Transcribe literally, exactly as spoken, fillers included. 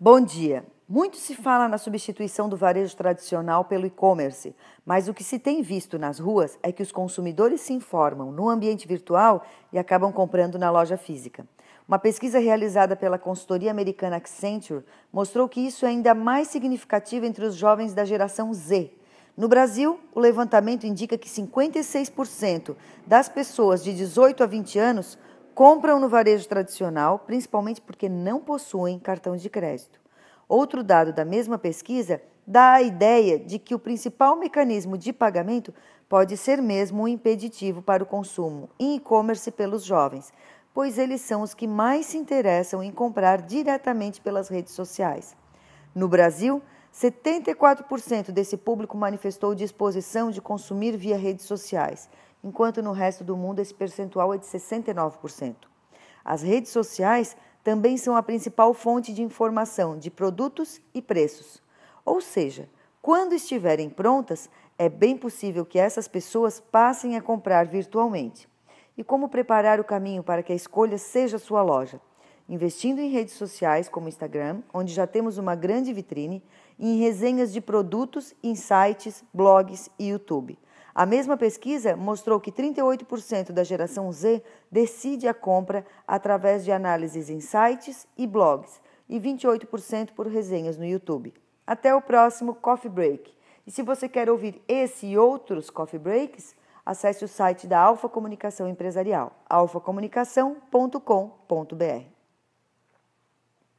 Bom dia! Muito se fala na substituição do varejo tradicional pelo e-commerce, mas o que se tem visto nas ruas é que os consumidores se informam no ambiente virtual e acabam comprando na loja física. Uma pesquisa realizada pela consultoria americana Accenture mostrou que isso é ainda mais significativo entre os jovens da geração Z. No Brasil, o levantamento indica que cinquenta e seis por cento das pessoas de dezoito a vinte anos compram no varejo tradicional, principalmente porque não possuem cartão de crédito. Outro dado da mesma pesquisa dá a ideia de que o principal mecanismo de pagamento pode ser mesmo um impeditivo para o consumo em e-commerce pelos jovens, pois eles são os que mais se interessam em comprar diretamente pelas redes sociais. No Brasil, setenta e quatro por cento desse público manifestou disposição de consumir via redes sociais, enquanto no resto do mundo esse percentual é de sessenta e nove por cento. As redes sociais também são a principal fonte de informação de produtos e preços. Ou seja, quando estiverem prontas, é bem possível que essas pessoas passem a comprar virtualmente. E como preparar o caminho para que a escolha seja sua loja? Investindo em redes sociais como Instagram, onde já temos uma grande vitrine, e em resenhas de produtos em sites, blogs e YouTube. A mesma pesquisa mostrou que trinta e oito por cento da geração Z decide a compra através de análises em sites e blogs e vinte e oito por cento por resenhas no YouTube. Até o próximo Coffee Break. E se você quer ouvir esse e outros Coffee Breaks, acesse o site da Alfa Comunicação Empresarial, alfa comunicação ponto com ponto br.